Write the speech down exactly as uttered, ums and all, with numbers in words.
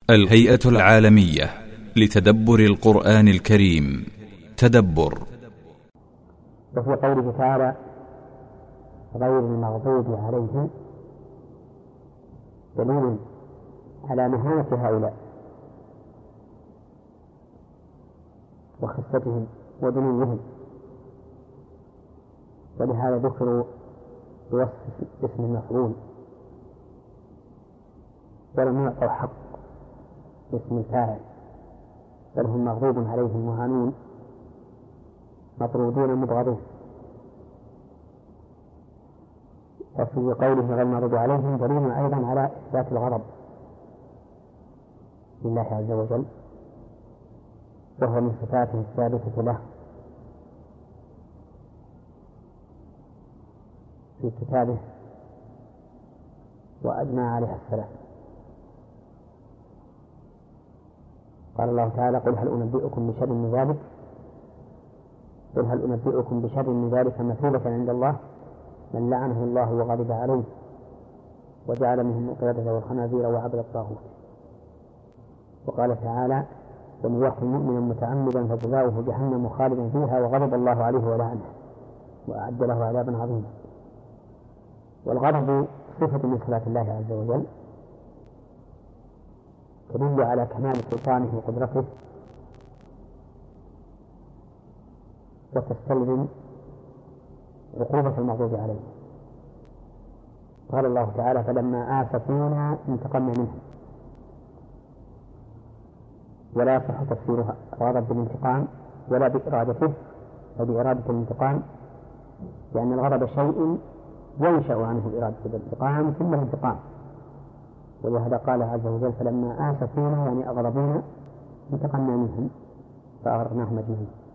الهيئة العالمية لتدبر القرآن الكريم تدبر. وفي قوله تعالى غير المغضوب عليهم دليل على مهانة هؤلاء وخفتهم ودنوهم، ولهذا ذكروا بوصف اسم المفعول ولم يعطوا حق اسم الفاعل، بل هم مغضوب عليهم مهانون مطرودون مبغضون. وفي قوله غير المغضوب عليهم دليل أيضا على إثبات الغضب لله عز وجل، وهو من صفاته الثابتة له في كتابه وأجمع عليها السلف. قال الله تعالى قل هل أنبئكم بشر من ذلك قل هل أنبئكم بشر من ذلك مثوبة عند الله من لعنه الله وغضب عليه وجعل منهم القردة والخنازير وعبد الطاغوت. وقال تعالى ومن يقتل مؤمنا متعمدا فجزاؤه جهنم خالدا فيها وغضب الله عليه ولعنه وأعد له عذابا عظيما. والغضب صفة من صفات الله عز وجل تدل على كمال سلطانه وقدرته، وتستلزم عقوبة المغضوب عليه. قال الله تعالى فلما آسفونا انتقمنا منهم، ولا يصح تفسيرها الغضب بالانتقام ولا بإرادته أو بإرادة الانتقام، لأن الغضب شيء ينشأ عنه إرادة الانتقام ثم الانتقام. ولهذا قال عز وجل فلما آسفونا يعني أغضبونا انتقمنا منهم فأغرقناهم أجمعين.